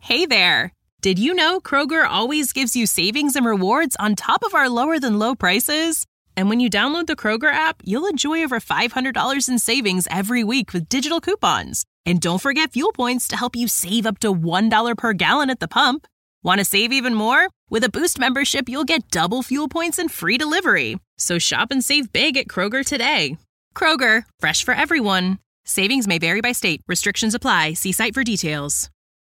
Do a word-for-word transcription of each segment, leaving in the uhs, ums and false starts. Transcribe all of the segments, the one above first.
Hey there! Did you know Kroger always gives you savings and rewards on top of our lower-than-low prices? And when you download the Kroger app, you'll enjoy over five hundred dollars in savings every week with digital coupons. And don't forget fuel points to help you save up to one dollar per gallon at the pump. Want to save even more? With a Boost membership, you'll get double fuel points and free delivery. So shop and save big at Kroger today. Kroger, fresh for everyone. Savings may vary by state. Restrictions apply. See site for details.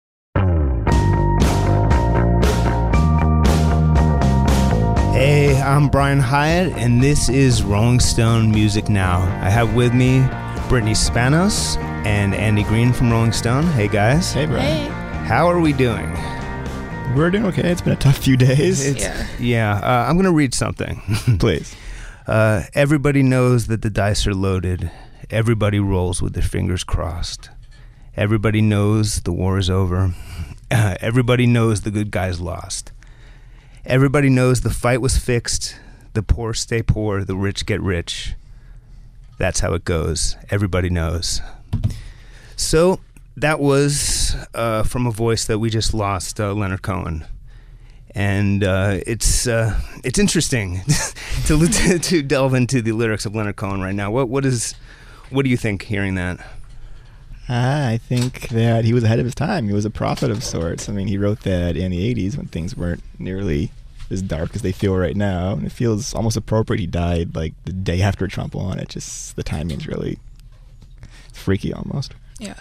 Hey, I'm Brian Hyatt, and this is Rolling Stone Music Now. I have with me Brittany Spanos and Andy Green from Rolling Stone. Hey, guys. Hey, Brian. Hey. How are we doing? We're doing okay. It's been a tough few days. It's, yeah. Yeah. Uh, I'm going to read something. Please. Uh, everybody knows that the dice are loaded. Everybody rolls with their fingers crossed. Everybody knows the war is over. Uh, everybody knows the good guys lost. Everybody knows the fight was fixed. The poor stay poor. The rich get rich. That's how it goes. Everybody knows. So that was uh, from a voice that we just lost, uh, Leonard Cohen. And uh, it's uh, it's interesting to, to to delve into the lyrics of Leonard Cohen right now. What what is what do you think hearing that? I think that he was ahead of his time. He was a prophet of sorts. I mean, he wrote that in the eighties when things weren't nearly as dark as they feel right now. And it feels almost appropriate he died like the day after Trump won. It just, the timing's really freaky almost. Yeah.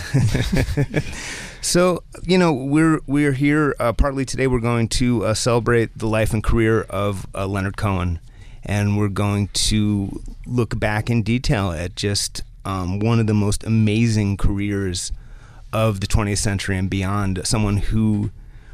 So, you know, we're we're here uh, partly today. We're going to uh, celebrate the life and career of uh, Leonard Cohen. And we're going to look back in detail at just Um, one of the most amazing careers of the twentieth century and beyond, someone who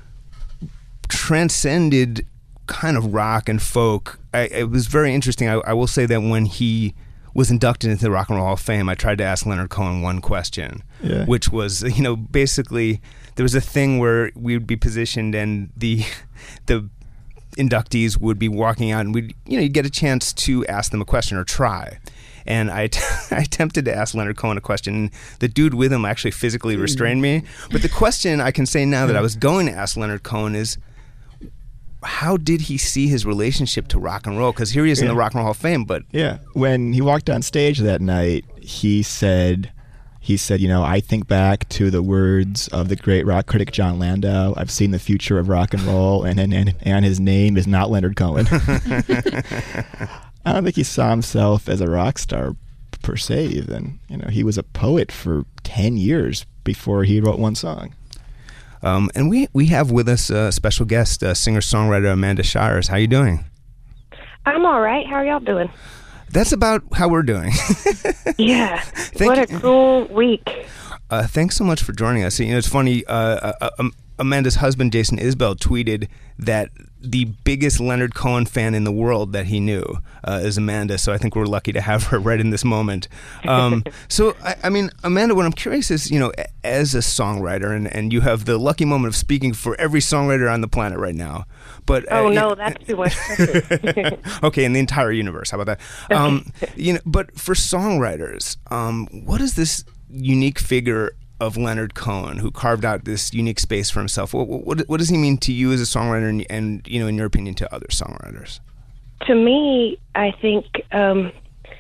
transcended kind of rock and folk. I, it was very interesting. I, I will say that when he was inducted into the Rock and Roll Hall of Fame, I tried to ask Leonard Cohen one question, yeah. which was, you know, basically there was a thing where we would be positioned and the the inductees would be walking out and we'd, you know, you'd get a chance to ask them a question or try. And I, t- I attempted to ask Leonard Cohen a question. The dude with him actually physically restrained me. But the question I can say now that I was going to ask Leonard Cohen is, how did he see his relationship to rock and roll? Because here he is yeah. in the Rock and Roll Hall of Fame. But yeah, when he walked on stage that night, he said, he said, you know, I think back to the words of the great rock critic John Landau. I've seen the future of rock and roll, and and, and, and his name is not Leonard Cohen. I don't think he saw himself as a rock star per se even. You know, he was a poet for ten years before he wrote one song. Um, and we, we have with us a special guest, uh, singer-songwriter Amanda Shires. How you doing? I'm all right. How are y'all doing? That's about how we're doing. Yeah. Thank what a you. cool week. Uh, thanks so much for joining us. You know, it's funny, uh, uh, um, Amanda's husband, Jason Isbell, tweeted that the biggest Leonard Cohen fan in the world that he knew uh, is Amanda, so I think we're lucky to have her right in this moment. Um, so, I, I mean, Amanda, what I'm curious is, you know, as a songwriter, and, and you have the lucky moment of speaking for every songwriter on the planet right now. But uh, Oh, no, you, that's too much pressure. Okay, in the entire universe, how about that? Um, you know, but for songwriters, um, what is this unique figure of Leonard Cohen, who carved out this unique space for himself? What, what, what does he mean to you as a songwriter, and, and you know, in your opinion, to other songwriters? To me, I think um,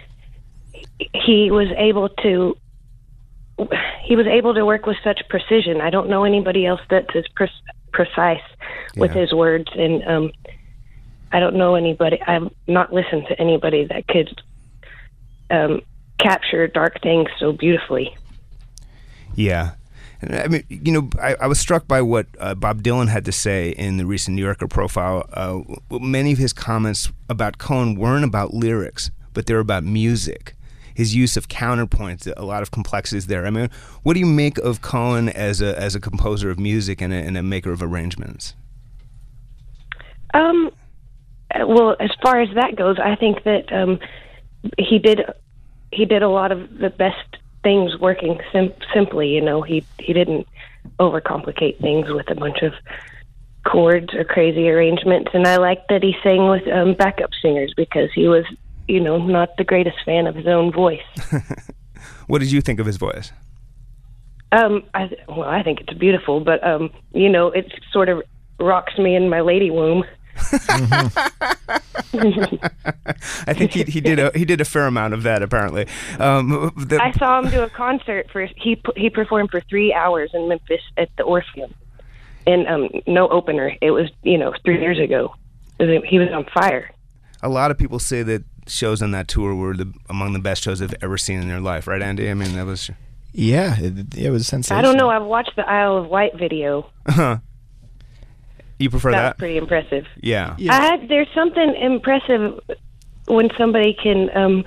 he was able to he was able to work with such precision. I don't know anybody else that's as pre- precise with Yeah. his words, and um, I don't know anybody. I've not listened to anybody that could um, capture dark things so beautifully. Yeah. And I mean, you know, I, I was struck by what uh, Bob Dylan had to say in the recent New Yorker profile. Uh, many of his comments about Cohen weren't about lyrics, but they were about music. His use of counterpoints, a lot of complexities there. I mean, what do you make of Cohen as a as a composer of music and a, and a maker of arrangements? Um, well, as far as that goes, I think that um, he did he did a lot of the best things working sim- simply. You know, he he didn't overcomplicate things with a bunch of chords or crazy arrangements. And I like that he sang with um, backup singers, because he was, you know, not the greatest fan of his own voice. What did you think of his voice? Um, I, well, I think it's beautiful, but, um, you know, it sort of rocks me in my lady womb. I think he he did a he did a fair amount of that apparently. Um, the, I saw him do a concert for he he performed for three hours in Memphis at the Orpheum, and um, no opener. It was you know three years ago. He was on fire. A lot of people say that shows on that tour were the, among the best shows they've ever seen in their life, right, Andy? I mean, that was. Yeah, it, it was sensational. I don't know. I've watched the Isle of Wight video. Uh-huh. You prefer that? that? Was pretty impressive. Yeah. Yeah. I, there's something impressive when somebody can. Um,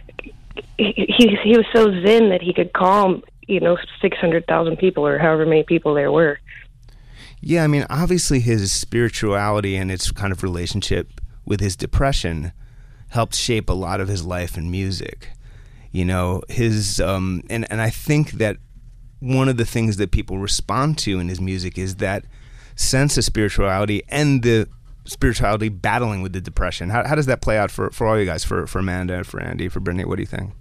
he he was so zen that he could calm, you know, six hundred thousand people or however many people there were. Yeah, I mean, obviously his spirituality and its kind of relationship with his depression helped shape a lot of his life and music. You know, his um, and and I think that one of the things that people respond to in his music is that sense of spirituality and the spirituality battling with the depression. How, how does that play out for, for all you guys, for, for Amanda, for Andy, for Brittany? What do you think?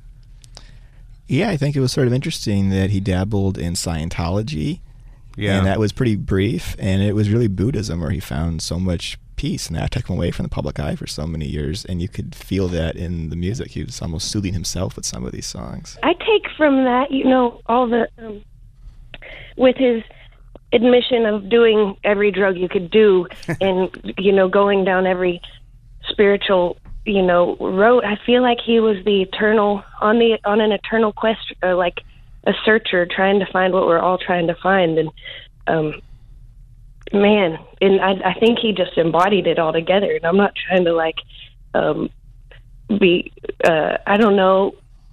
Yeah, I think it was sort of interesting that he dabbled in Scientology. Yeah. And that was pretty brief. And it was really Buddhism where he found so much peace. And that took him away from the public eye for so many years. And you could feel that in the music. He was almost soothing himself with some of these songs. I take from that, you know, all the, um, with his admission of doing every drug you could do and, you know, going down every spiritual, you know, road. I feel like he was the eternal, on the on an eternal quest, or like a searcher trying to find what we're all trying to find. And, um, man, and I, I think he just embodied it all together. And I'm not trying to, like, um, be, uh, I don't know,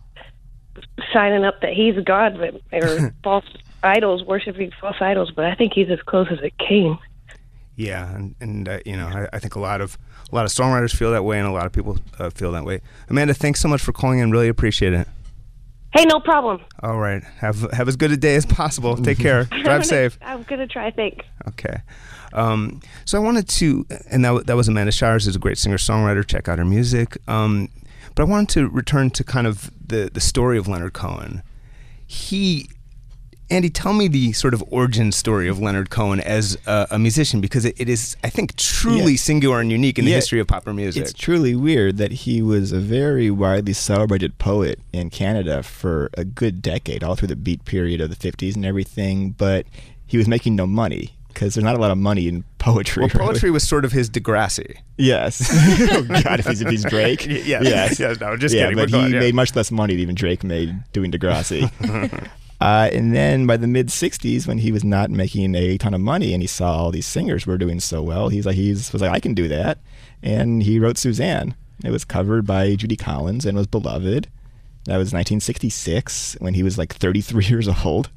signing up that he's God, but, or false idols, worshiping false idols, but I think he's as close as it came. Yeah, and, and uh, you know, I, I think a lot of a lot of songwriters feel that way, and a lot of people uh, feel that way. Amanda, thanks so much for calling in. Really appreciate it. Hey, no problem. All right, have have as good a day as possible. Take care. Drive safe. I'm gonna try. Thanks. Okay. Um, so I wanted to, and that that was Amanda Shires, who's a great singer songwriter. Check out her music. Um, but I wanted to return to kind of the the story of Leonard Cohen. He. Andy, tell me the sort of origin story of Leonard Cohen as a, a musician, because it, it is, I think, truly yeah. singular and unique in the yeah. history of popular music. It's truly weird that he was a very widely celebrated poet in Canada for a good decade, all through the Beat period of the fifties and everything, but he was making no money, because there's not a lot of money in poetry. Well, really. poetry was sort of his Degrassi. Yes. Oh, God, if he's, if he's Drake. yes. Yes. yes. No, just yeah, kidding. but he on, yeah. made much less money than even Drake made doing Degrassi. Uh, and then by the mid-sixties, when he was not making a ton of money and he saw all these singers were doing so well, he's like, he's was like, I can do that. And he wrote Suzanne. It was covered by Judy Collins and was beloved. That was nineteen sixty-six, when he was like thirty-three years old.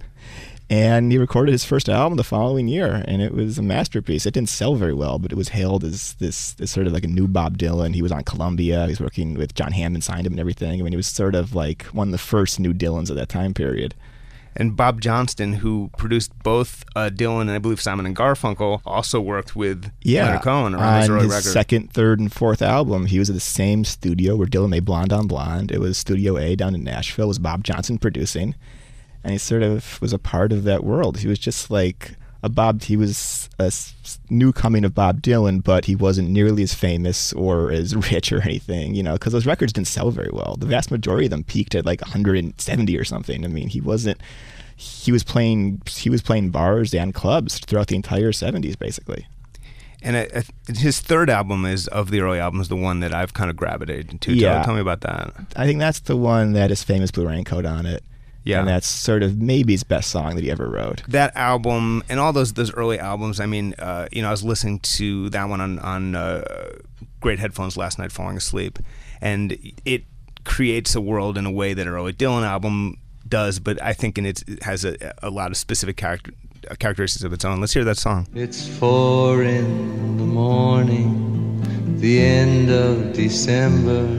And he recorded his first album the following year, and it was a masterpiece. It didn't sell very well, but it was hailed as this, this sort of like a new Bob Dylan. He was on Columbia. He was working with John Hammond, signed him and everything. I mean, he was sort of like one of the first new Dylans of that time period. And Bob Johnston, who produced both uh, Dylan and I believe Simon and Garfunkel, also worked with yeah, Leonard Cohen around his on early his record. second, third, and fourth album. He was at the same studio where Dylan made Blonde on Blonde. It was Studio A down in Nashville. It was Bob Johnson producing. And he sort of was a part of that world. He was just like a Bob, he was a new coming of Bob Dylan, but he wasn't nearly as famous or as rich or anything, you know, because those records didn't sell very well. The vast majority of them peaked at like one hundred seventy or something. I mean, he wasn't, he was playing, he was playing bars and clubs throughout the entire seventies, basically. And I, I, his third album is, of the early albums, the one that I've kind of gravitated to. Yeah. Tell, tell me about that. I think that's the one that is famous Blue Raincoat on it. Yeah. And that's sort of maybe his best song that he ever wrote. That album and all those those early albums, I mean, uh, you know, I was listening to that one on, on uh, great headphones last night, falling asleep, and it creates a world in a way that an early Dylan album does, but I think in its, it has a, a lot of specific character, characteristics of its own. Let's hear that song. It's four in the morning, the end of December.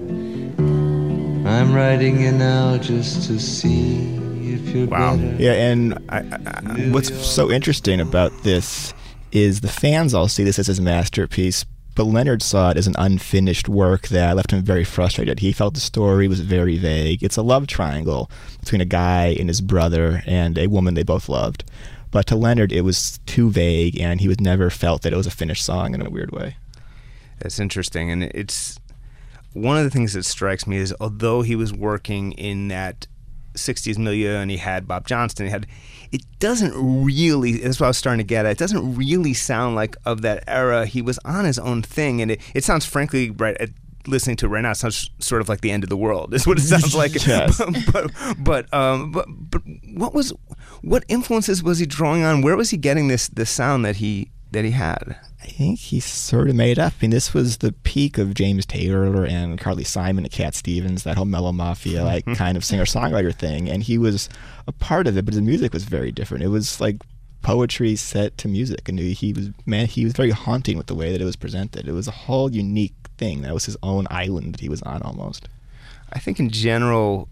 I'm writing you now just to see if you're Wow. better. Yeah, and I, I, what's so interesting about this is the fans all see this as his masterpiece, But Leonard saw it as an unfinished work that left him very frustrated. He felt the story was very vague. It's a love triangle between a guy and his brother and a woman they both loved. But to Leonard, it was too vague, and he was never felt that it was a finished song in a weird way. That's interesting. And it's one of the things that strikes me is although he was working in that sixties milieu and he had Bob Johnston, he had, it doesn't really, that's what I was starting to get at, it doesn't really sound like of that era. He was on his own thing, and it, it sounds frankly, right, at, listening to it right now, it sounds sort of like the end of the world is what it sounds like. Yes. but, but, but, um, but, but what was, what influences was he drawing on? Where was he getting this, this sound that he, that he had? I think he sort of made it up. I mean, this was the peak of James Taylor and Carly Simon and Cat Stevens, that whole Mellow Mafia like kind of singer-songwriter thing, and he was a part of it, but his music was very different. It was like poetry set to music, and he was man, he was very haunting with the way that it was presented. It was a whole unique thing. That was his own island that he was on almost. I think in general,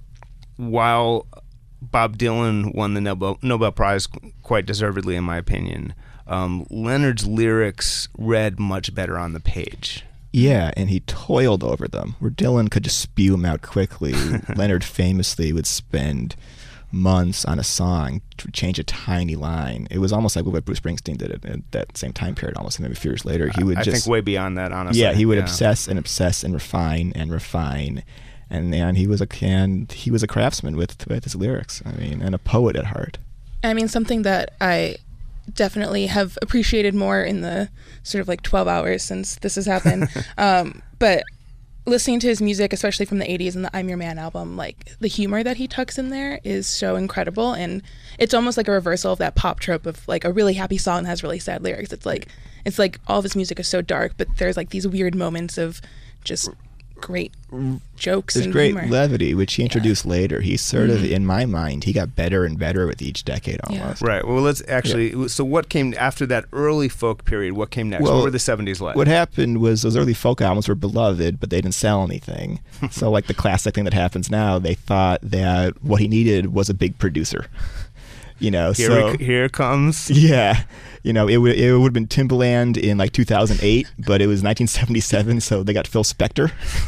while Bob Dylan won the Nobel, Nobel Prize quite deservedly, in my opinion, Um, Leonard's lyrics read much better on the page. Yeah, and he toiled over them. Where Dylan could just spew them out quickly, Leonard famously would spend months on a song to change a tiny line. It was almost like what Bruce Springsteen did at, at that same time period, almost maybe a few years later. He would I just think way beyond that, honestly. Yeah, he would yeah. obsess and obsess and refine and refine. And and he was a and he was a craftsman with with his lyrics. I mean, and a poet at heart. I mean, something that I definitely have appreciated more in the sort of like twelve hours since this has happened. um, but listening to his music, especially from the eighties and the I'm Your Man album, like the humor that he tucks in there is so incredible. And it's almost like a reversal of that pop trope of like a really happy song that has really sad lyrics. It's like, it's like all of his music is so dark, but there's like these weird moments of just great jokes There's and great humor. levity, which he introduced yeah. later. He sort mm-hmm. of, in my mind, he got better and better with each decade almost. Yeah. Right. Well, let's actually, yeah. so what came after that early folk period? What came next? Well, what were the seventies like? What happened was those early folk albums were beloved, but they didn't sell anything. So like the classic thing that happens now, they thought that what he needed was a big producer. You know, here so we, here comes. Yeah, you know, it would it would have been Timbaland in like two thousand eight, but it was nineteen seventy-seven, so they got Phil Spector.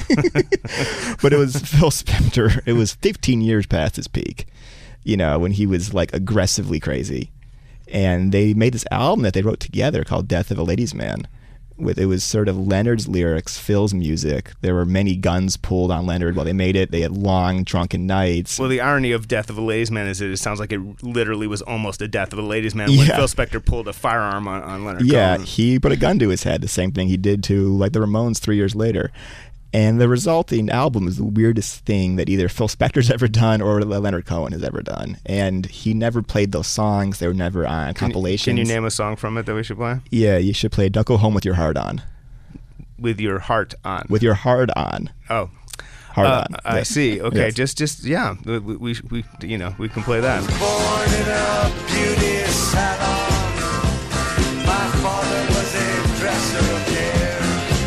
But it was Phil Spector. It was fifteen years past his peak, you know, when he was like aggressively crazy, and they made this album that they wrote together called "Death of a Ladies' Man." With it was sort of Leonard's lyrics, Phil's music. There were many guns pulled on Leonard while they made it. They had long, drunken nights. Well, the irony of Death of a Ladies' Man is that it sounds like it literally was almost a Death of a Ladies' Man when yeah. Phil Spector pulled a firearm on, on Leonard Yeah, Cohen. he put a gun to his head, the same thing he did to like the Ramones three years later. And the resulting album is the weirdest thing that either Phil Spector's ever done or Leonard Cohen has ever done. And he never played those songs. They were never on can compilations. You, can you name a song from it that we should play? Yeah, you should play Don't Go Home With Your Heart On. With your heart on. With your heart on. Oh. Heart uh, on. I yes. see. Okay, yes. just, just yeah, we, we, we, you know, we can play that. Born in a beauty salon. My father was a dresser of hair.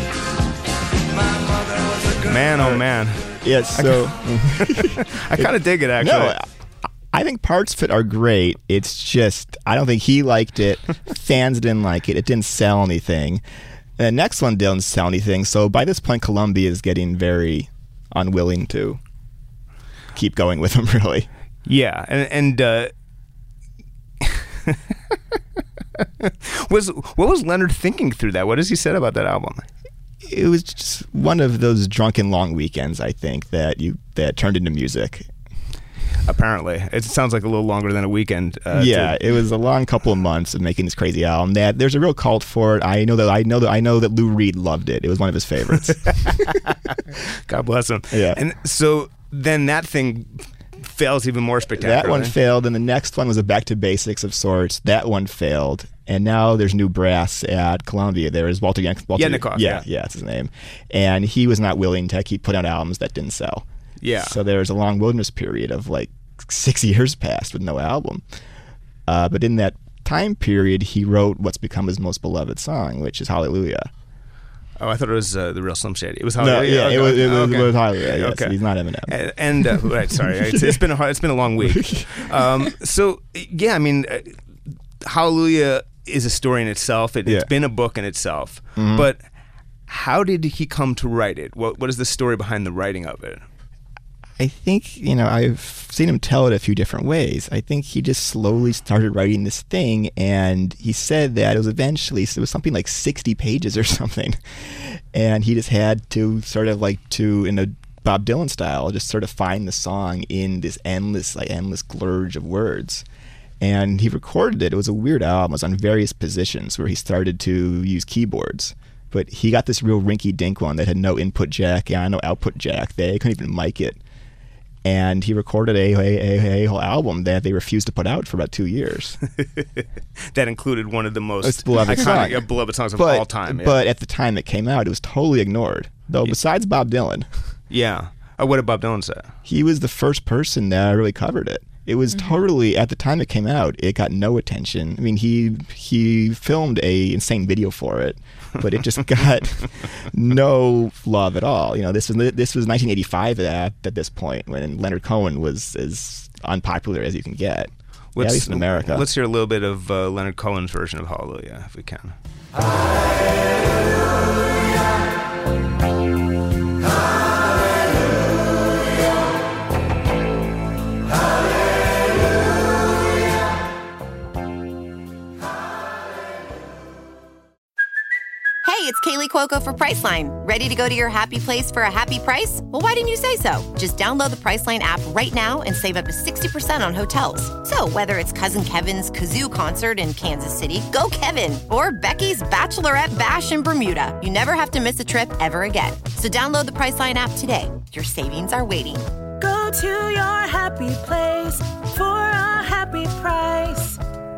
My mother was a good Man, oh man. Yes, so... I kind of dig it, actually. No, I think parts of it are great. It's just, I don't think he liked it. Fans didn't like it. It didn't sell anything. And the next one didn't sell anything. So by this point, Columbia is getting very unwilling to keep going with him, really. Yeah, and and uh, was what was Leonard thinking through that? What has he said about that album? It was just one of those drunken long weekends, I think, that you that turned into music. Apparently, it sounds like a little longer than a weekend. Uh, yeah, to... it was a long couple of months of making this crazy album. That there's a real cult for it. I know that I know that I know that Lou Reed loved it. It was one of his favorites. God bless him. Yeah, and so then that thing fails even more spectacularly. That one failed, and the next one was a back to basics of sorts. That one failed, and now there's new brass at Columbia. There is Walter Yank. Walter, Yetnikoff, yeah, yeah, yeah, that's his name, and he was not willing to keep putting out albums that didn't sell. Yeah. So there was a long wilderness period of like six years passed with no album. Uh, but in that time period, he wrote what's become his most beloved song, which is Hallelujah. Oh, I thought it was uh, the real Slim Shady. It was No, Hallelujah. yeah, okay. it was, it was, okay. it was Hallelujah. Yes, okay. He's not Eminem. And, and uh, right, sorry, it's, it's been a hard, it's been a long week. Um, so yeah, I mean, uh, Hallelujah is a story in itself. It, Yeah. It's been a book in itself. Mm-hmm. But How did he come to write it? What What is the story behind the writing of it? I think, you know, I've seen him tell it a few different ways. I think he just slowly started writing this thing, and he said that it was eventually, it was something like sixty pages or something. And he just had to sort of like to, in a Bob Dylan style, just sort of find the song in this endless, like endless glurge of words. And he recorded it. It was a weird album. It was on various positions where he started to use keyboards. But he got this real rinky-dink one that had no input jack and no output jack. They couldn't even mic it. And he recorded a, a, a, a whole album that they refused to put out for about two years. That included one of the most beloved, iconic, song. uh, beloved songs of but, all time. Yeah. But at the time it came out, it was totally ignored. Though Yeah. besides Bob Dylan, yeah. Uh, what did Bob Dylan say? he was the first person that really covered it. It was Mm-hmm. totally, at the time it came out, it got no attention. I mean, he he filmed a insane video for it, but it just got no love at all. You know, this was this was nineteen eighty-five at at this point, when Leonard Cohen was as unpopular as you can get, yeah, at least in America. Let's hear a little bit of uh, Leonard Cohen's version of Hallelujah, if we can. Hey, it's Kaylee Cuoco for Priceline. Ready to go to your happy place for a happy price? Well, why didn't you say so? Just download the Priceline app right now and save up to sixty percent on hotels. So whether it's Cousin Kevin's Kazoo Concert in Kansas City, go Kevin, or Becky's Bachelorette Bash in Bermuda, you never have to miss a trip ever again. So download the Priceline app today. Your savings are waiting. Go to your happy place for a happy price.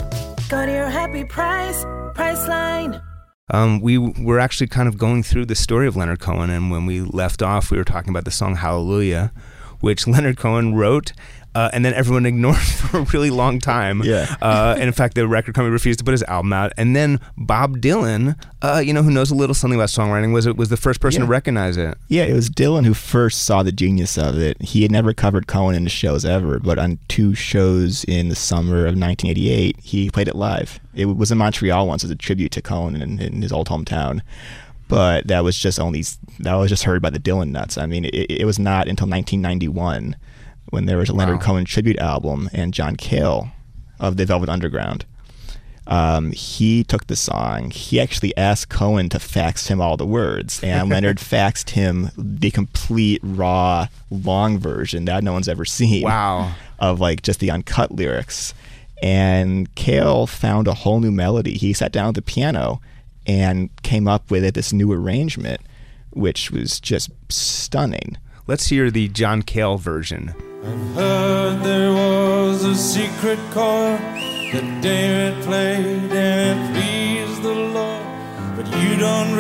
Go to your happy price, Priceline. Um, we were actually kind of going through the story of Leonard Cohen, and when we left off, we were talking about the song Hallelujah, which Leonard Cohen wrote, uh, and then everyone ignored for a really long time. Yeah. Uh, and in fact, the record company refused to put his album out. And then Bob Dylan, uh, you know, who knows a little something about songwriting, was was the first person Yeah. to recognize it. Yeah, it was Dylan who first saw the genius of it. He had never covered Cohen in his shows ever, but on two shows in the summer of nineteen eighty-eight, he played it live. It was in Montreal once as a tribute to Cohen in, in his old hometown. But that was just only that was just heard by the Dylan nuts. I mean, it, it was not until nineteen ninety-one when there was a Leonard Wow. Cohen tribute album, and John Cale of the Velvet Underground. Um, he took the song. He actually asked Cohen to fax him all the words, and Leonard faxed him the complete raw, long version that no one's ever seen. Wow. Of like just the uncut lyrics. And Cale found a whole new melody. He sat down at the piano and came up with it, this new arrangement, which was just stunning. Let's hear the John Cale version. I've heard there was a secret chord that David played and it pleased the Lord, but you don't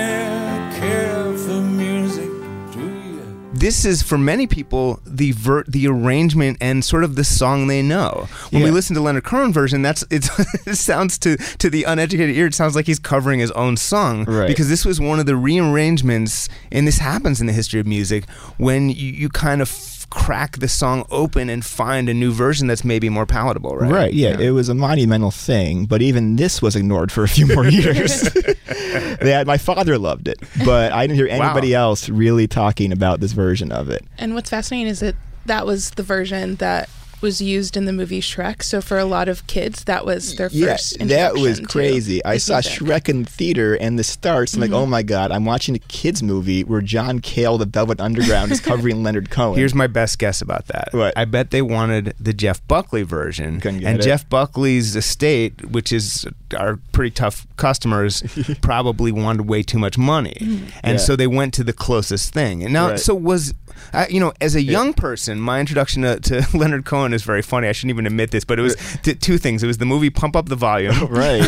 really care for music, do you? This is, for many people, the ver- the arrangement and sort of the song they know. When we Yeah. listen to Leonard Cohen version, that's it's, it sounds to to the uneducated ear, it sounds like he's covering his own song. Right. Because this was one of the rearrangements, and this happens in the history of music, when you, you kind of f- crack the song open and find a new version that's maybe more palatable, right? Right, yeah, it was a monumental thing, but even this was ignored for a few more years. They had, my father loved it, but I didn't hear anybody Wow. else really talking about this version of it. And what's fascinating is that that was the version that was used in the movie Shrek. So for a lot of kids, that was their Yeah, first that was introduction to crazy. I his saw music. Shrek in theater, and the starts. I'm like, oh my god, I'm watching a kids movie where John Cale, the Velvet Underground, is covering Leonard Cohen. Here's my best guess about that. What? I bet they wanted the Jeff Buckley version. Couldn't get and it. Jeff Buckley's estate, which is our pretty tough customers, probably wanted way too much money. And Yeah. so they went to the closest thing. And now, Right. so was, uh, you know, as a young person, my introduction to, to Leonard Cohen is very funny. I shouldn't even admit this, but it was t- two things. It was the movie Pump Up the Volume. right.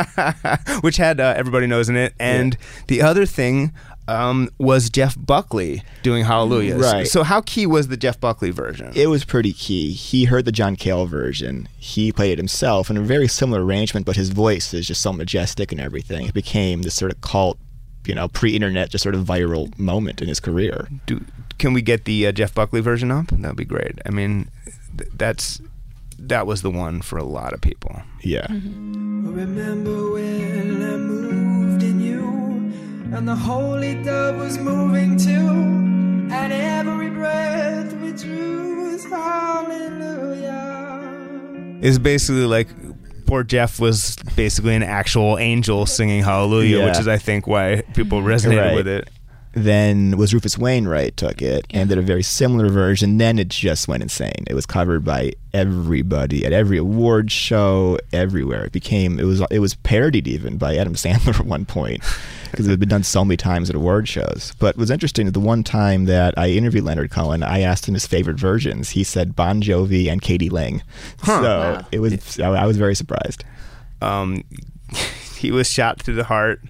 which had uh, Everybody Knows in it. And the other thing um, was Jeff Buckley doing Hallelujah. Right. So how key was the Jeff Buckley version? It was pretty key. He heard the John Cale version. He played it himself in a very similar arrangement, but his voice is just so majestic and everything. It became this sort of cult, you know, pre-internet, just sort of viral moment in his career. Do, can we get the uh, Jeff Buckley version up? That'd be great. I mean, th- that's that was the one for a lot of people. Yeah. Remember when I moved in you, and the holy dove was moving too, and every breath we drew was hallelujah. It's basically like poor Jeff was basically an actual angel singing hallelujah, Yeah. which is, I think, why people resonated Right. with it. Then was Rufus Wainwright took it and did a very similar version. Then it just went insane. It was covered by everybody at every award show, everywhere. It became it was it was parodied even by Adam Sandler at one point because it had been done so many times at award shows. But it was interesting that the one time that I interviewed Leonard Cohen, I asked him his favorite versions. He said Bon Jovi and Katie Lang. Huh. So Wow. it was I was very surprised. Um, he was shot through the heart,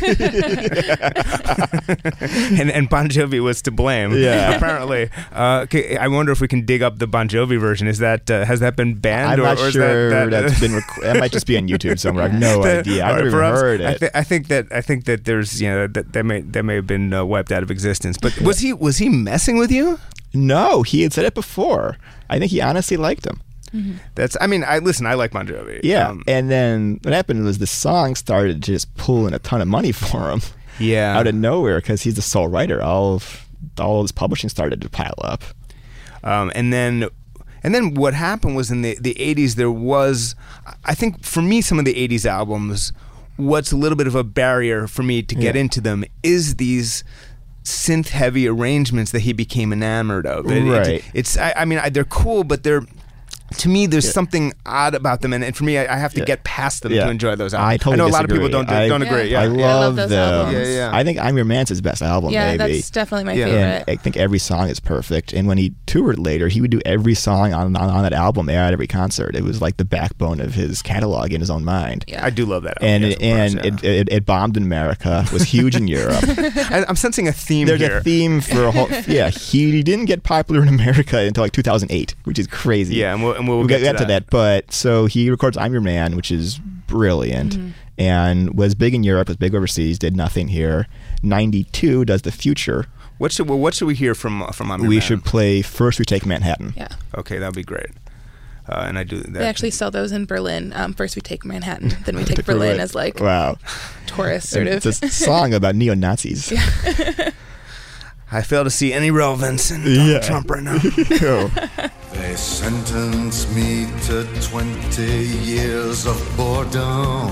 and and Bon Jovi was to blame. Yeah. apparently. Uh, okay, I wonder if we can dig up the Bon Jovi version. Is that uh, has that been banned? I'm or, not or is sure that, that, that's been. Rec- that might just be on YouTube somewhere. I have no The- idea. I've or never even perhaps- heard I, it. th- I think that I think that there's you know that, that may that may have been uh, wiped out of existence. But was he was he messing with you? No, he had said it before. I think he honestly liked him. That's. I mean, I listen. I like Bon Jovi. Yeah, Um, and then what happened was the song started just pulling a ton of money for him yeah. out of nowhere because he's the sole writer. All of all of his publishing started to pile up. Um, and then, and then what happened was in the the eighties there was, I think for me, some of the eighties albums, what's a little bit of a barrier for me to get Yeah. into them is these synth heavy arrangements that he became enamored of. It- it- Right. it's I, I mean I, they're cool, but they're. To me, there's something odd about them, and, and for me, I, I have to Yeah. get past them Yeah. to enjoy those albums. I totally know a disagree. lot of people don't I, don't agree. Yeah, I I love, love those them. albums. Yeah, yeah. I think I'm Your Man's his best album. Yeah, maybe. that's definitely my Yeah. favorite. And I think every song is perfect. And when he toured later, he would do every song on on, on that album at every concert. It was like the backbone of his catalog in his own mind. Yeah. I do love that. Album. And yes, it, of course, and yeah. it, it, it bombed in America. Was huge in Europe. I, I'm sensing a theme There's here. a theme for a whole. Yeah, he, he didn't get popular in America until like two thousand eight, which is crazy. Yeah, and we'll, and we'll, we'll get, get, to, to that. But so he records "I'm Your Man," which is brilliant, Mm-hmm. and was big in Europe, was big overseas, did nothing here. ninety-two does "The Future." What should well, what should we hear from from I'm Your We Man? should play "First We Take Manhattan." Yeah. Okay, that'd be great. Uh, and I do that. They actually sell those in Berlin. Um, first we take Manhattan, then we take Take Berlin Berlin. as like Wow, tourist sort And of. it's a song about neo Nazis. I fail to see any relevance in Donald Yeah. Trump right now. They sentenced me to twenty years of boredom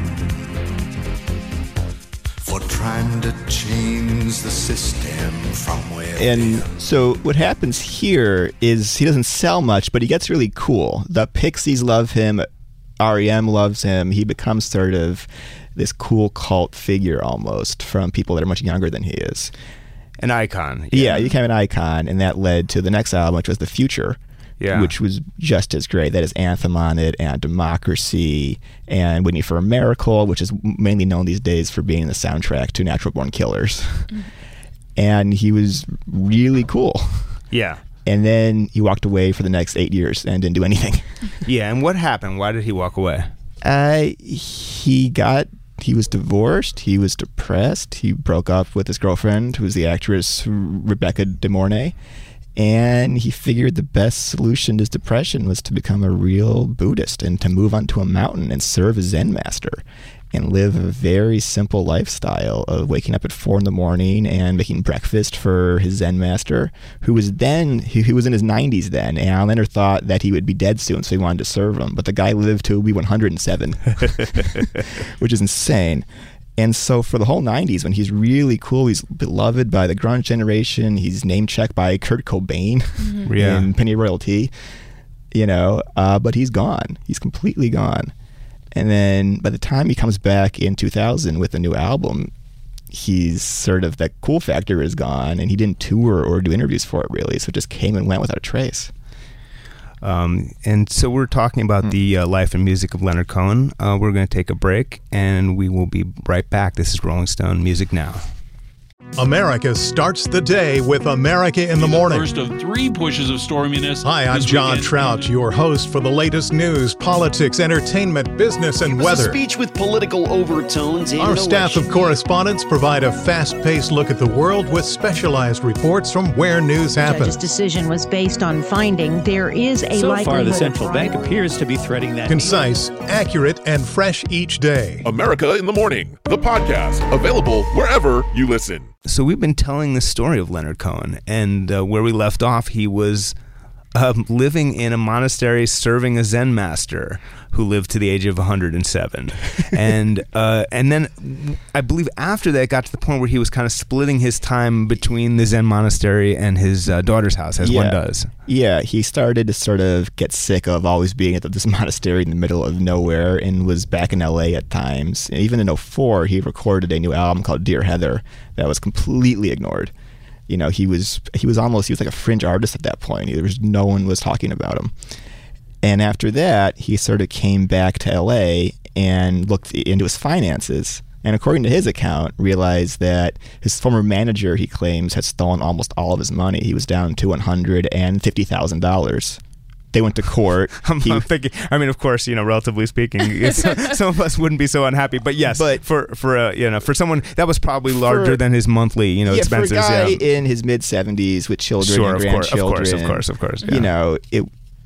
for trying to change the system from within. And so what happens here is he doesn't sell much, but he gets really cool. The Pixies love him. R E M loves him. He becomes sort of this cool cult figure almost from people that are much younger than he is. An icon. Yeah, he became an icon, and that led to the next album, which was The Future, Yeah. which was just as great. That is Anthem on it, and Democracy, and Waiting for a Miracle, which is mainly known these days for being the soundtrack to Natural Born Killers. And he was really cool. Yeah. And then he walked away for the next eight years and didn't do anything. Yeah, and what happened? Why did he walk away? Uh, he got... He was divorced. He was depressed. He broke up with his girlfriend, who was the actress Rebecca De Mornay. And he figured the best solution to his depression was to become a real Buddhist and to move onto a mountain and serve as Zen master and live a very simple lifestyle of waking up at four in the morning and making breakfast for his Zen master, who was then, he, he was in his nineties then, and Al Leonard thought that he would be dead soon, so he wanted to serve him. But the guy lived to be one hundred seven, which is insane. And so for the whole nineties, when he's really cool, he's beloved by the grunge generation, he's name-checked by Kurt Cobain Mm-hmm. Yeah. in Penny Royalty, you know, uh, but he's gone. He's completely gone. And then by the time he comes back in two thousand with a new album, he's sort of, that cool factor is gone, and he didn't tour or do interviews for it really, so it just came and went without a trace. Um, and so we're talking about Hmm. the uh, life and music of Leonard Cohen. Uh, we're going to take a break, and we will be right back. This is Rolling Stone Music Now. America starts the day with America in the Morning. First of three pushes of storminess. Hi, I'm John weekend. Trout, your host for the latest news, politics, entertainment, business, and it was weather. A speech with political overtones. Our staff of correspondents provide a fast-paced look at the world with specialized reports from where news happens. The judge's decision was based on finding there is a so likelihood. So far, the central bank appears to be threading that. Concise, accurate, and fresh each day. America in the Morning, the podcast, available wherever you listen. So we've been telling the story of Leonard Cohen, and uh, where we left off, he was um, living in a monastery serving a Zen master who lived to the age of one hundred seven. and uh, and then I believe after that got to the point where he was kind of splitting his time between the Zen monastery and his uh, daughter's house, as yeah. one does. Yeah, he started to sort of get sick of always being at this monastery in the middle of nowhere and was back in L A at times. And even in oh four, he recorded a new album called Dear Heather that was completely ignored. You know, he was he was almost, he was like a fringe artist at that point. There was no one was talking about him. And after that, he sort of came back to L A and looked into his finances. And according to his account, realized that his former manager, he claims, had stolen almost all of his money. He was down to one hundred fifty thousand dollars. They went to court. I'm, he, I'm thinking, I mean, of course, you know, relatively speaking, it's, some of us wouldn't be so unhappy. But yes, but for for uh, you know, for someone that was probably larger for, than his monthly, you know, yeah, expenses. For a guy yeah, in his mid seventies with children sure, and of course, grandchildren, of course, of course, of course. Yeah. You know, it.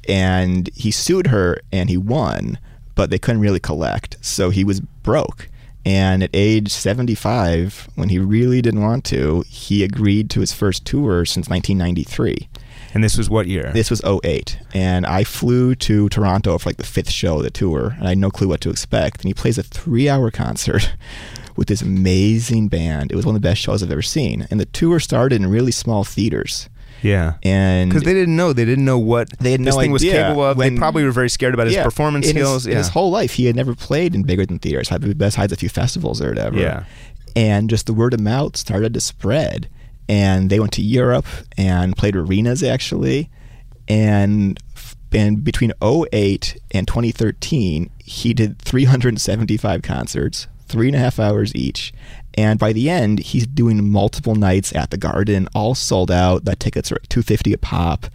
And he sued her and he won, but they couldn't really collect. So he was broke. And at age seventy-five, when he really didn't want to, he agreed to his first tour since nineteen ninety-three. And this was what year? This was oh eight. And I flew to Toronto for like the fifth show of the tour, and I had no clue what to expect. And he plays a three-hour concert with this amazing band. It was one of the best shows I've ever seen. And the tour started in really small theaters. Yeah, and because they didn't know, they didn't know what they had this no thing was idea. capable of. When, they probably were very scared about his yeah, performance in skills. His, yeah. in his whole life, he had never played in bigger than theaters, besides a few festivals or whatever. Yeah, and just the word of mouth started to spread, and they went to Europe and played arenas actually, and and between oh eight and twenty thirteen, he did three hundred seventy-five concerts, three and a half hours each. And by the end, he's doing multiple nights at the Garden, all sold out. The tickets are like two hundred fifty dollars a pop.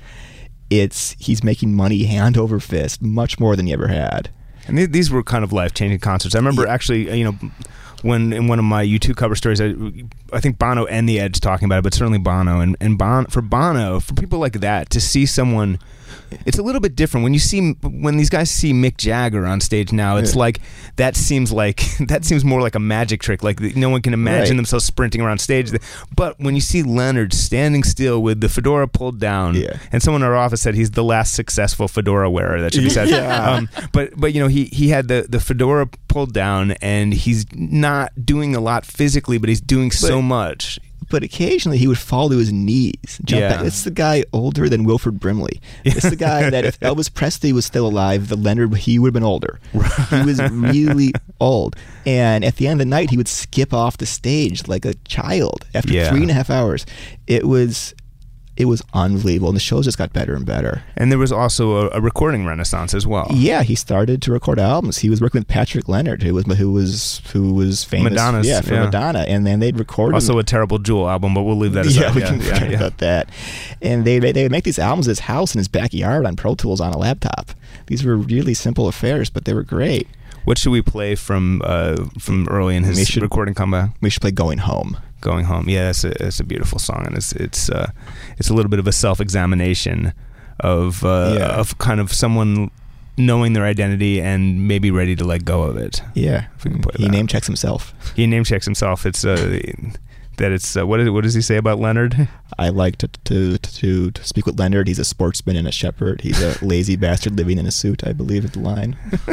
It's he's making money hand over fist, much more than he ever had. And th- these were kind of life-changing concerts. I remember yeah. actually, you know, when in one of my YouTube cover stories, I, I think Bono and The Edge talking about it, but certainly Bono. And, and Bon, for Bono, for people like that, to see someone... It's a little bit different when you see when these guys see Mick Jagger on stage now. It's yeah. like that seems like that seems more like a magic trick. Like no one can imagine right. themselves sprinting around stage. But when you see Leonard standing still with the fedora pulled down, yeah. and someone in our office said he's the last successful fedora wearer. That should be said. yeah. um, but but you know he he had the the fedora pulled down, and he's not doing a lot physically, but he's doing but, so much. But occasionally he would fall to his knees. Jump yeah. back. It's the guy older than Wilford Brimley. It's the guy that if Elvis Presley was still alive, the Leonard, he would have been older. He was really old. And at the end of the night, he would skip off the stage like a child after yeah. three and a half hours. It was... It was unbelievable, and the shows just got better and better. And there was also a, a recording renaissance as well. Yeah, he started to record albums. He was working with Patrick Leonard, who was who was who was famous. Madonna's, yeah, for yeah. Madonna, and then they'd record also them. a terrible Jewel album, but we'll leave that aside. Yeah, we yeah, can yeah, forget yeah. about that. And they they would make these albums in his house in his backyard on Pro Tools on a laptop. These were really simple affairs, but they were great. What should we play from uh, from early in his should, recording comeback? We should play "Going Home." Going Home, yeah, it's a, it's a beautiful song, and it's it's uh, it's a little bit of a self-examination of uh, yeah. of kind of someone knowing their identity and maybe ready to let go of it. Yeah, if we can play he that. name checks himself. He name checks himself. It's uh, that it's uh, what is what does he say about Leonard? I like to, to to to speak with Leonard. He's a sportsman and a shepherd. He's a lazy bastard living in a suit, I believe is the line.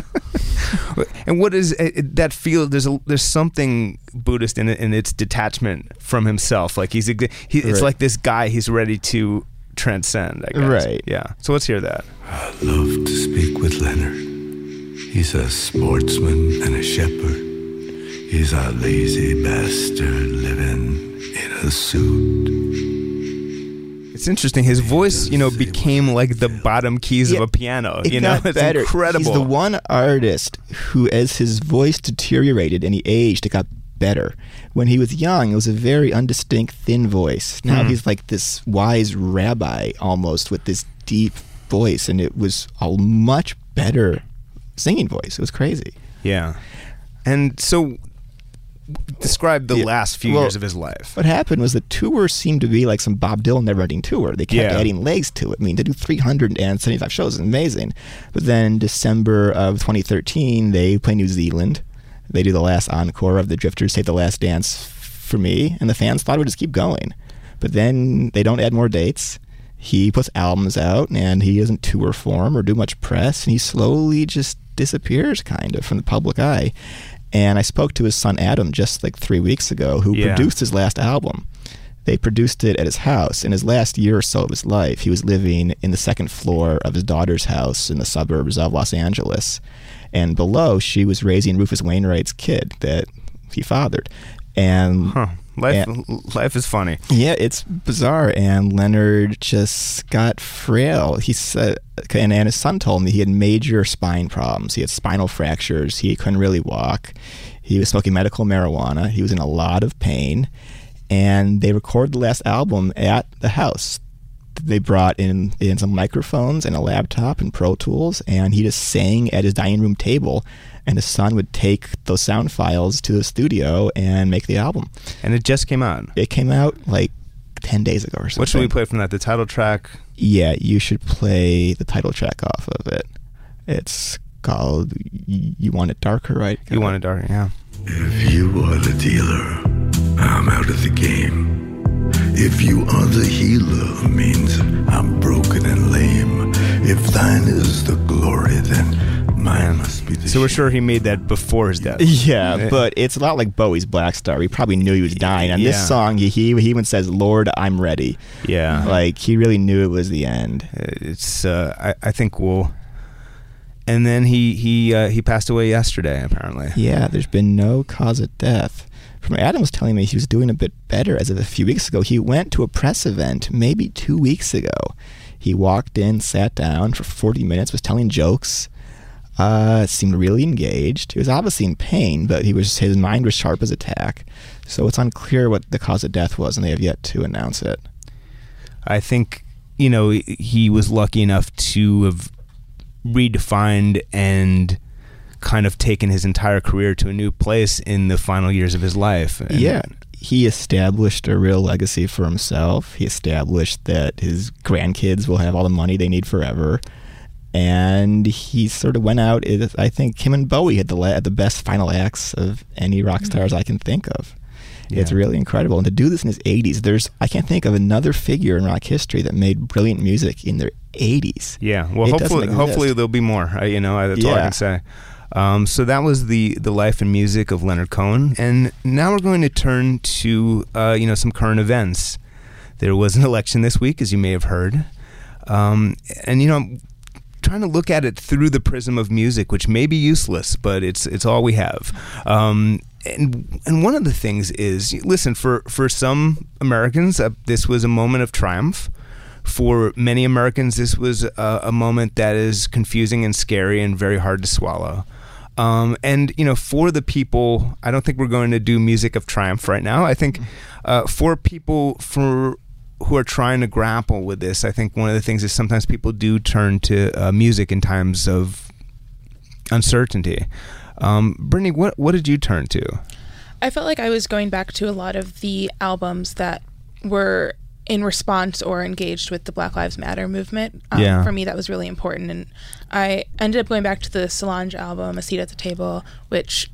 And what is uh, that feel? There's a there's something Buddhist in it, in its detachment from himself. Like he's a, he, it's right. like this guy he's ready to transcend. I guess. Right. Yeah. So let's hear that. I love to speak with Leonard. He's a sportsman and a shepherd. He's a lazy bastard living in a suit. It's interesting. His voice, you know, became like the bottom keys yeah, of a piano. It you know, got it's better. incredible. He's the one artist who, as his voice deteriorated and he aged, it got better. When he was young, it was a very undistinct, thin voice. Now Hmm. he's like this wise rabbi almost with this deep voice, and it was a much better singing voice. It was crazy. Yeah. And so, describe the Yeah. last few Well, years of his life. What happened was the tour seemed to be like some Bob Dylan never-ending tour. They kept Yeah. adding legs to it. I mean, to do three hundred seventy-five shows is amazing. But then December of twenty thirteen, they play New Zealand. They do the last encore of the Drifters, Save the Last Dance for me, and the fans thought it would just keep going. But then they don't add more dates. He puts albums out, and he doesn't tour for them or do much press, and he slowly just disappears, kind of, from the public eye. And I spoke to his son Adam just like three weeks ago, who Yeah. produced his last album. They produced it at his house. In his last year or so of his life, he was living in the second floor of his daughter's house in the suburbs of Los Angeles. And below, she was raising Rufus Wainwright's kid that he fathered. And Huh. Life, and- life is funny. yeah, it's bizarre. And Leonard just got frail. He said, and, and his son told me he had major spine problems. He had spinal fractures. He couldn't really walk. He was smoking medical marijuana. He was in a lot of pain. And they recorded the last album at the house. They brought in, in some microphones and a laptop and Pro Tools, and he just sang at his dining room table. And his son would take those sound files to the studio and make the album. And it just came out. It came out like ten days ago or something. What should we play from that? The title track? Yeah, you should play the title track off of it. It's called Y- You Want It Darker, right? You Want It Darker, yeah. If you are the dealer, I'm out of the game. If you are the healer, means I'm broken and lame. If thine is the glory, then mine must be the So we're sure he made that before his death. Yeah, but it's a lot like Bowie's Black Star. He probably knew he was dying. On Yeah. this song, he, he he even says, "Lord, I'm ready." Yeah. Like, he really knew it was the end. It's, uh, I, I think we'll... And then he he uh, he passed away yesterday, apparently. Yeah, there's been no cause of death. From Adam was telling me he was doing a bit better as of a few weeks ago. He went to a press event maybe two weeks ago. He walked in, sat down for forty minutes, was telling jokes, uh, seemed really engaged. He was obviously in pain, but he was his mind was sharp as a tack. So it's unclear what the cause of death was, and they have yet to announce it. I think, you know, he was lucky enough to have redefined and kind of taken his entire career to a new place in the final years of his life. And Yeah. He established a real legacy for himself. He established that his grandkids will have all the money they need forever. And he sort of went out, it, I think him and Bowie had the la- the best final acts of any rock stars I can think of. It's Yeah. really incredible. And to do this in his eighties, there's I can't think of another figure in rock history that made brilliant music in their eighties. Yeah, well, It doesn't hopefully, exist. hopefully there'll be more. Uh, you know, that's all I Yeah. can say. Um, so that was the the life and music of Leonard Cohen, and now we're going to turn to uh, you know some current events. There was an election this week, as you may have heard, um, and you know. I'm trying to look at it through the prism of music, which may be useless, but it's it's all we have. Um, and and one of the things is, listen, for for some Americans, uh, this was a moment of triumph. For many Americans, this was a, a moment that is confusing and scary and very hard to swallow. Um, and, you know, for the people, I don't think we're going to do music of triumph right now. I think uh, for people for who are trying to grapple with this, I think one of the things is sometimes people do turn to uh, music in times of uncertainty. Um, Brittany, what, what did you turn to? I felt like I was going back to a lot of the albums that were in response or engaged with the Black Lives Matter movement. Um, Yeah. For me, that was really important. And I ended up going back to the Solange album, A Seat at the Table, which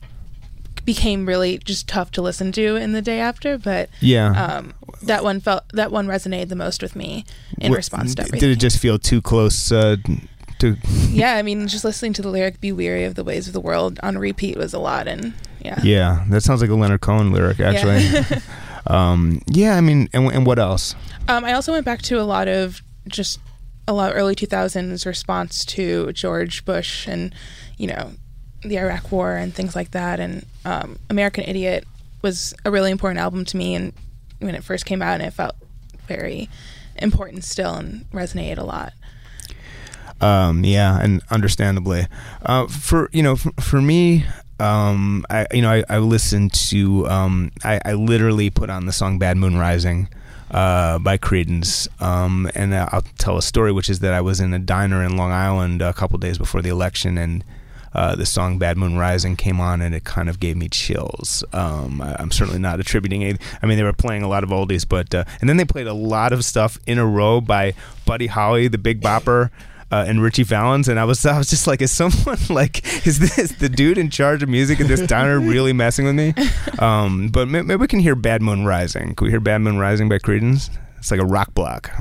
became really just tough to listen to in the day after. But Yeah. um, that one felt that one resonated the most with me in What- response to Did everything. it just feel too close uh, to... Yeah, I mean, just listening to the lyric "Be weary of the ways of the world" on repeat was a lot, and yeah. Yeah, that sounds like a Leonard Cohen lyric, actually. Yeah. um, yeah, I mean, and, and what else? Um, I also went back to a lot of just a lot of early two thousands response to George Bush and, you know, the Iraq War and things like that. And um, American Idiot was a really important album to me, and when it first came out, and it felt very important still and resonated a lot. Um, yeah, and understandably, uh, for you know, for, for me, um, I you know I, I listened to um, I, I literally put on the song "Bad Moon Rising" uh, by Creedence, um, and I'll tell a story, which is that I was in a diner in Long Island a couple days before the election, and uh, the song "Bad Moon Rising" came on, and it kind of gave me chills. Um, I, I'm certainly not attributing it. I mean, they were playing a lot of oldies, but uh, and then they played a lot of stuff in a row by Buddy Holly, the Big Bopper. Uh, and Richie Valens, and I was I was just like, is someone like, is this the dude in charge of music at this diner really messing with me? Um, but maybe, maybe we can hear "Bad Moon Rising." Can we hear "Bad Moon Rising" by Creedence? It's like a rock block.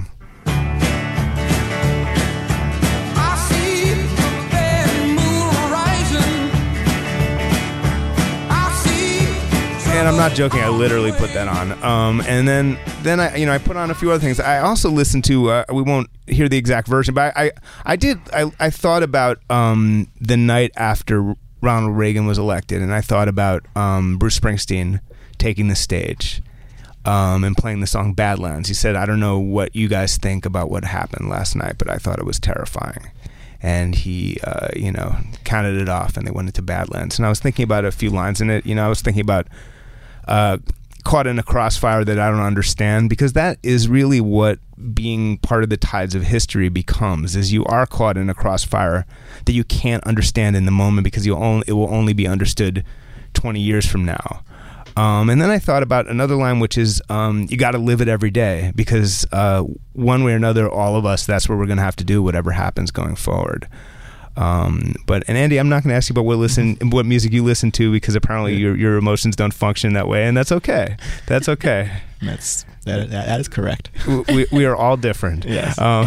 And I'm not joking. I literally put that on. Um, and then, then I, you know, I put on a few other things. I also listened to. Uh, we won't hear the exact version, but I, I, I did. I, I thought about um, the night after Ronald Reagan was elected, and I thought about um, Bruce Springsteen taking the stage um, and playing the song "Badlands." He said, "I don't know what you guys think about what happened last night, but I thought it was terrifying." And he, uh, you know, counted it off, and they went into Badlands. And I was thinking about a few lines in it. You know, I was thinking about. Uh, caught in a crossfire that I don't understand, because that is really what being part of the tides of history becomes, is you are caught in a crossfire that you can't understand in the moment, because you'll only, it will only be understood twenty years from now. Um, and then I thought about another line, which is um, you got to live it every day, because uh, one way or another, all of us, that's what we're going to have to do, whatever happens going forward. Um, but and Andy, I'm not going to ask you about what listen, what music you listen to, because apparently your your emotions don't function that way, and that's okay. That's okay. That's that. That is correct. We we are all different. Yes. Um,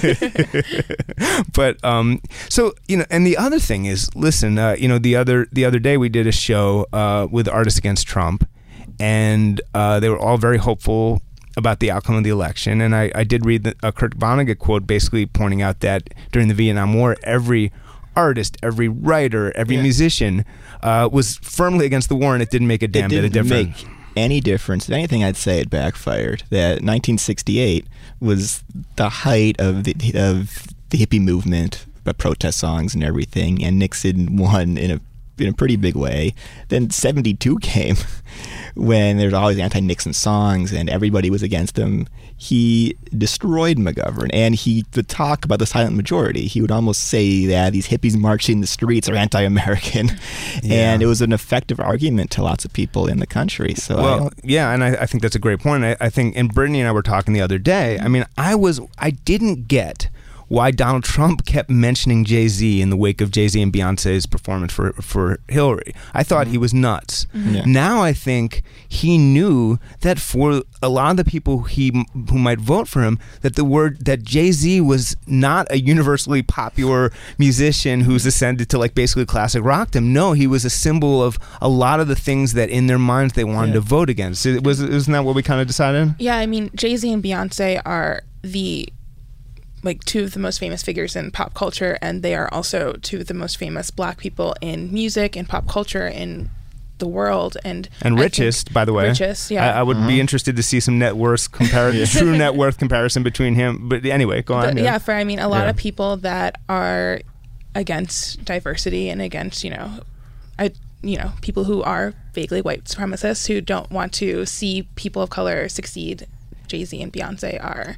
but um, so you know, and the other thing is, listen, uh, you know, the other the other day we did a show uh, with Artists Against Trump, and uh, they were all very hopeful about the outcome of the election. And I, I did read the, a Kurt Vonnegut quote basically pointing out that during the Vietnam War, every artist, every writer, every yeah. musician uh, was firmly against the war, and it didn't make a damn bit of difference. Make any difference. If anything, I'd say it backfired. That nineteen sixty-eight was the height of the, of the hippie movement, but protest songs and everything, and Nixon won in a in a pretty big way. Then seventy-two came, when there's always anti-Nixon songs and everybody was against him. He destroyed McGovern, and he would talk about the silent majority. He would almost say that these hippies marching the streets are anti-American, yeah. and it was an effective argument to lots of people in the country. So well, yeah, and I, I think that's a great point. I, I think, and Brittany and I were talking the other day. I mean, I was, I didn't get why Donald Trump kept mentioning Jay-Z in the wake of Jay-Z and Beyonce's performance for for Hillary. I thought mm-hmm. he was nuts. Mm-hmm. Yeah. Now I think he knew that for a lot of the people he who might vote for him, that the word that Jay-Z was not a universally popular musician who's ascended to like basically classic rockdom. No, he was a symbol of a lot of the things that in their minds they wanted yeah. to vote against. It was isn't that what we kind of decided? Yeah, I mean, Jay-Z and Beyonce are the like two of the most famous figures in pop culture, and they are also two of the most famous black people in music and pop culture in the world, and and richest, by the way. Richest, yeah. I, I would mm-hmm. be interested to see some net worth comparison, true net worth comparison between him. But anyway, go on. But, yeah. yeah, for I mean, a lot yeah. of people that are against diversity and against, you know, I you know, people who are vaguely white supremacists who don't want to see people of color succeed. Jay-Z and Beyonce are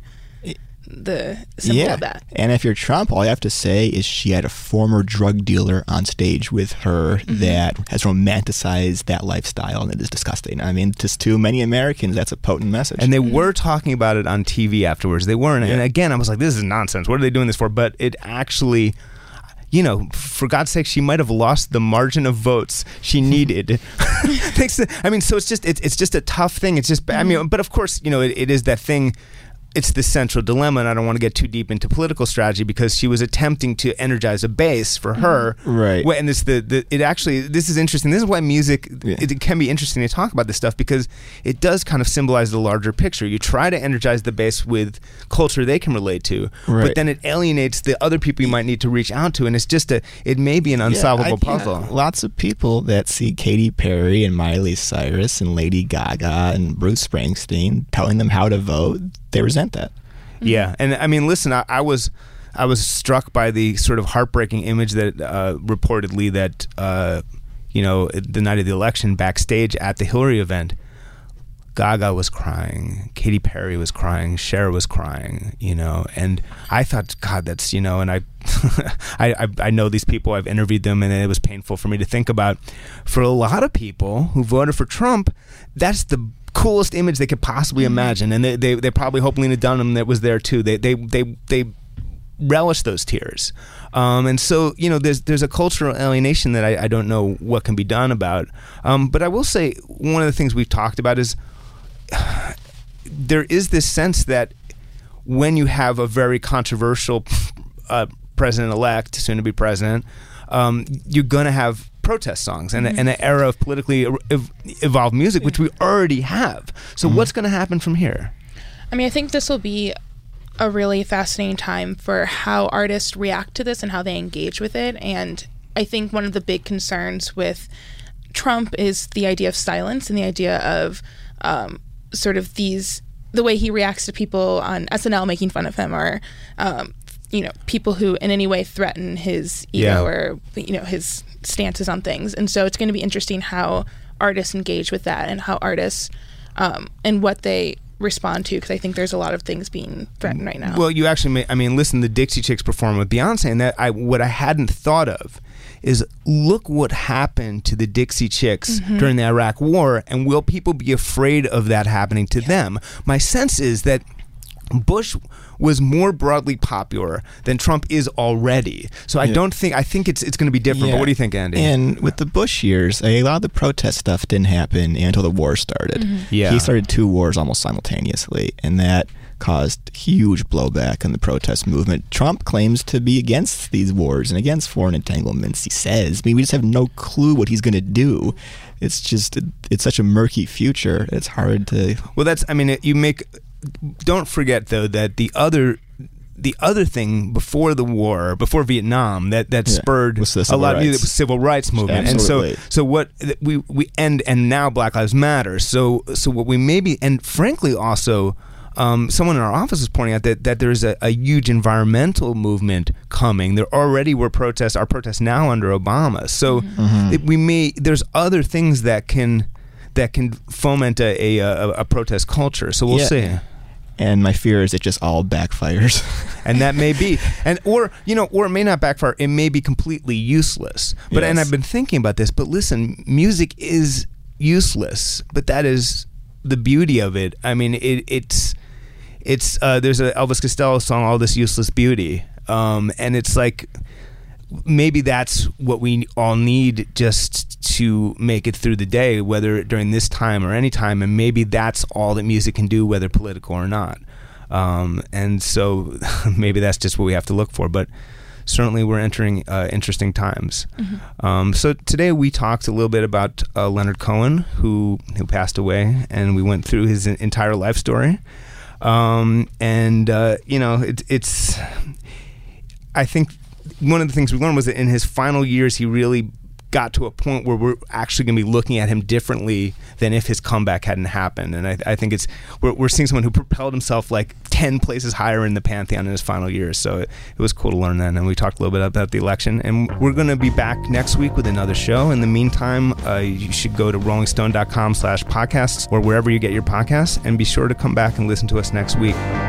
the symbol yeah. of that. And if you're Trump, all you have to say is she had a former drug dealer on stage with her mm-hmm. that has romanticized that lifestyle, and it is disgusting. I mean, just to many Americans, that's a potent message. And they mm-hmm. were talking about it on T V afterwards. They weren't. Yeah. And again, I was like, this is nonsense. What are they doing this for? But it actually, you know, for God's sake, she might have lost the margin of votes she needed. Thanks to, I mean, so it's just it's it's just a tough thing. It's just, mm-hmm. I mean, but of course, you know, it, it is that thing. It's the central dilemma, and I don't want to get too deep into political strategy, because she was attempting to energize a base for her. Right. And this, the, the, it actually, this is interesting. This is why music, yeah. it, it can be interesting to talk about this stuff, because it does kind of symbolize the larger picture. You try to energize the base with culture they can relate to, right. but then it alienates the other people you might need to reach out to, and it's just a, it may be an unsolvable yeah, I, puzzle. Yeah, lots of people that see Katy Perry and Miley Cyrus and Lady Gaga and Bruce Springsteen telling them how to vote, they resent that. Yeah, and I mean, listen, I, I was, I was struck by the sort of heartbreaking image that uh, reportedly that, uh, you know, the night of the election backstage at the Hillary event, Gaga was crying, Katy Perry was crying, Cher was crying, you know, and I thought, God, that's, you know, and I, I, I, I know these people, I've interviewed them, and it was painful for me to think about. For a lot of people who voted for Trump, that's the coolest image they could possibly imagine, and they, they, they probably hope Lena Dunham that was there too. They, they, they, they relish those tears, um, and so, you know, there's there's a cultural alienation that I, I don't know what can be done about. Um, but I will say one of the things we've talked about is, there is this sense that when you have a very controversial uh, president-elect, soon-to-be president, um, you're going to have protest songs and, mm-hmm. and an era of politically ev- evolved music, which we already have. So mm-hmm. what's going to happen from here? I mean, I think this will be a really fascinating time for how artists react to this and how they engage with it. And I think one of the big concerns with Trump is the idea of silence and the idea of um, sort of these, the way he reacts to people on S N L making fun of him, or, um, you know, people who in any way threaten his ego Yeah. or, you know, his stances on things. And so it's going to be interesting how artists engage with that and how artists um, and what they respond to, because I think there's a lot of things being threatened right now. Well, you actually, may, I mean, listen, the Dixie Chicks perform with Beyonce, and that I what I hadn't thought of is look what happened to the Dixie Chicks Mm-hmm. during the Iraq War, and will people be afraid of that happening to them? My sense is that Bush was more broadly popular than Trump is already. So I Yeah. don't think, I think it's it's going to be different. Yeah. But what do you think, Andy? And with the Bush years, a lot of the protest stuff didn't happen until the war started. Mm-hmm. Yeah. He started two wars almost simultaneously, and that caused huge blowback in the protest movement. Trump claims to be against these wars and against foreign entanglements, he says. I mean, we just have no clue what he's going to do. It's just, it's such a murky future. It's hard to... Well, that's, I mean, it, you make, don't forget, though, that the other... The other thing before the war, before Vietnam, that, that Yeah, spurred was the a civil lot of rights. the civil rights movement, Absolutely. and so so what we we end and now Black Lives Matter. So so what we maybe, and frankly also, um, someone in our office was pointing out that that there's a, a huge environmental movement coming. There already were protests, our protests now under Obama. So Mm-hmm. it, we may there's other things that can that can foment a a, a, a protest culture. So we'll Yeah. see. And my fear is it just all backfires. And that may be, and or you know, or it may not backfire. It may be completely useless. But and Yes. I've been thinking about this. But listen, music is useless, but that is the beauty of it. I mean, it, it's it's uh, there's a Elvis Costello song, "All This Useless Beauty," um, and it's like maybe that's what we all need just to make it through the day, whether during this time or any time, and maybe that's all that music can do, whether political or not. Um, and so maybe that's just what we have to look for, but certainly we're entering uh, interesting times. Mm-hmm. Um, so today we talked a little bit about uh, Leonard Cohen, who who passed away, and we went through his entire life story. Um, and, uh, you know, it, it's, I think one of the things we learned was that in his final years, he really got to a point where we're actually going to be looking at him differently than if his comeback hadn't happened. And I, I think it's we're, we're seeing someone who propelled himself like ten places higher in the pantheon in his final years. So it, it was cool to learn that. And we talked a little bit about the election. And we're going to be back next week with another show. In the meantime, uh, you should go to rolling stone dot com slash podcasts or wherever you get your podcasts, and be sure to come back and listen to us next week.